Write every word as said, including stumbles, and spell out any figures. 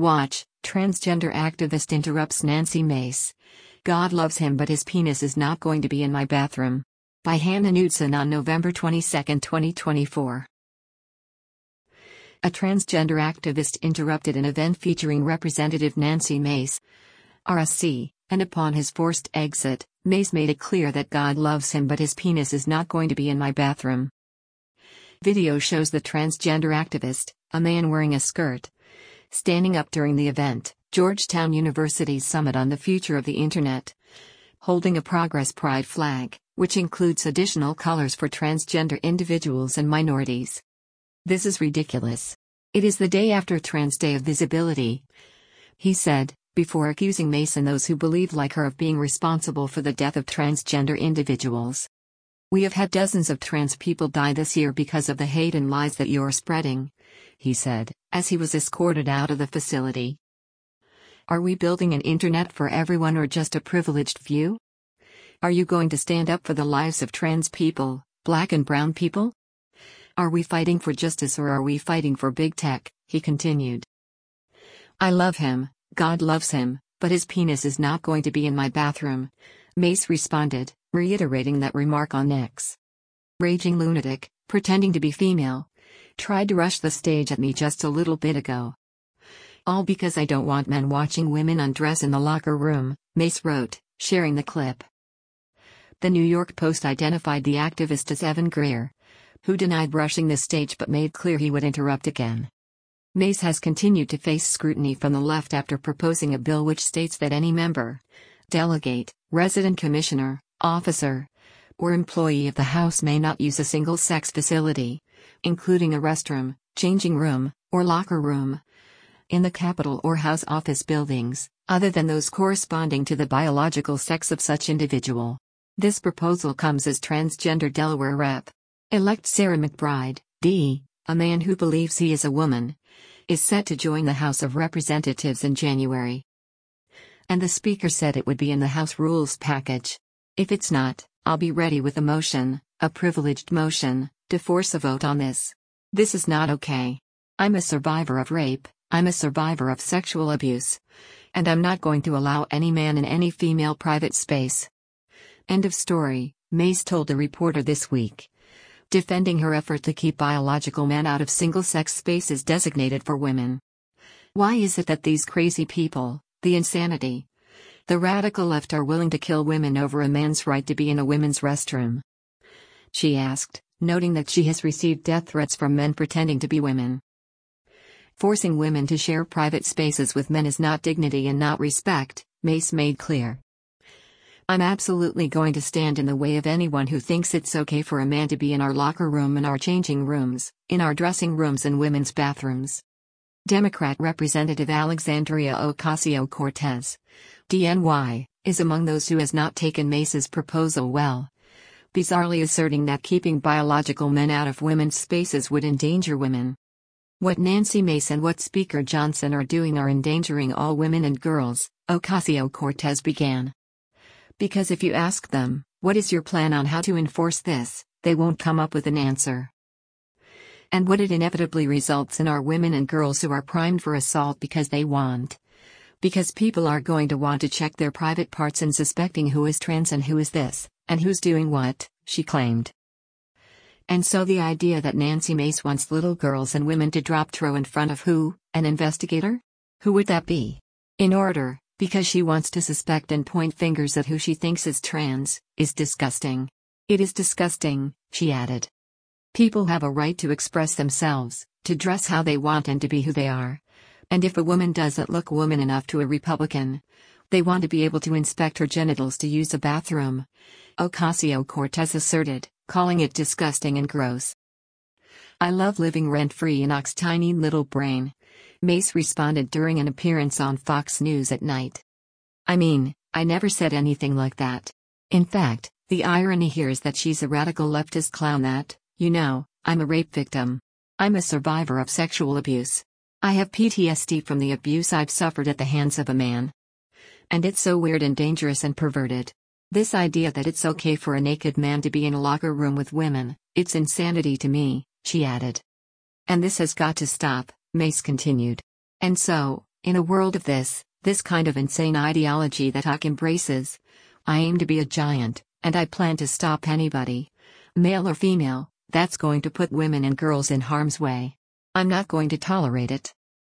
Watch, transgender activist interrupts Nancy Mace. God loves him but his penis is not going to be in my bathroom. By Hannah Knudsen on November twenty-second, twenty twenty-four. A transgender activist interrupted an event featuring Representative Nancy Mace, R S C, and upon his forced exit, Mace made it clear that God loves him but his penis is not going to be in my bathroom. Video shows the transgender activist, a man wearing a skirt, standing up during the event, Georgetown University's Summit on the Future of the Internet, holding a Progress Pride flag, which includes additional colors for transgender individuals and minorities. This is ridiculous. It is the day after Trans Day of Visibility, he said, before accusing Mace and those who believe like her of being responsible for the death of transgender individuals. We have had dozens of trans people die this year because of the hate and lies that you're spreading, he said, as he was escorted out of the facility. Are we building an internet for everyone or just a privileged few? Are you going to stand up for the lives of trans people, black and brown people? Are we fighting for justice or are we fighting for big tech? He continued. I love him, God loves him, but his penis is not going to be in my bathroom, Mace responded, reiterating that remark on X. Raging lunatic, pretending to be female, tried to rush the stage at me just a little bit ago. All because I don't want men watching women undress in the locker room, Mace wrote, sharing the clip. The New York Post identified the activist as Evan Greer, who denied rushing the stage but made clear he would interrupt again. Mace has continued to face scrutiny from the left after proposing a bill which states that any member, delegate, resident commissioner, officer, or employee of the House may not use a single-sex facility, including a restroom, changing room, or locker room, in the Capitol or House office buildings, other than those corresponding to the biological sex of such individual. This proposal comes as transgender Delaware Rep-elect Sarah McBride, D., a man who believes he is a woman, is set to join the House of Representatives in January. And the Speaker said it would be in the House Rules package. If it's not, I'll be ready with a motion, a privileged motion, to force a vote on this. This is not okay. I'm a survivor of rape, I'm a survivor of sexual abuse. And I'm not going to allow any man in any female private space. End of story, Mace told a reporter this week, defending her effort to keep biological men out of single-sex spaces designated for women. Why is it that these crazy people, the insanity, the radical left are willing to kill women over a man's right to be in a women's restroom? She asked, noting that she has received death threats from men pretending to be women. Forcing women to share private spaces with men is not dignity and not respect, Mace made clear. I'm absolutely going to stand in the way of anyone who thinks it's okay for a man to be in our locker room and our changing rooms, in our dressing rooms and women's bathrooms. Democrat Representative Alexandria Ocasio-Cortez, D N Y, is among those who has not taken Mace's proposal well, bizarrely asserting that keeping biological men out of women's spaces would endanger women. What Nancy Mace and what Speaker Johnson are doing are endangering all women and girls, Ocasio-Cortez began. Because if you ask them, what is your plan on how to enforce this, they won't come up with an answer. And what it inevitably results in are women and girls who are primed for assault because they want. Because people are going to want to check their private parts and suspecting who is trans and who is this, and who's doing what, she claimed. And so the idea that Nancy Mace wants little girls and women to drop throw in front of who, an investigator? Who would that be? In order, because she wants to suspect and point fingers at who she thinks is trans, is disgusting. It is disgusting, she added. People have a right to express themselves, to dress how they want and to be who they are. And if a woman doesn't look woman enough to a Republican, they want to be able to inspect her genitals to use a bathroom, Ocasio-Cortez asserted, calling it disgusting and gross. I love living rent-free in Ox's tiny little brain, Mace responded during an appearance on Fox News at night. I mean, I never said anything like that. In fact, the irony here is that she's a radical leftist clown that, you know, I'm a rape victim. I'm a survivor of sexual abuse. I have P T S D from the abuse I've suffered at the hands of a man. And it's so weird and dangerous and perverted. This idea that it's okay for a naked man to be in a locker room with women, it's insanity to me, she added. And this has got to stop, Mace continued. And so, In a world of this, this kind of insane ideology that Huck embraces, I aim to be a giant, and I plan to stop anybody, male or female, that's going to put women and girls in harm's way. I'm not going to tolerate it.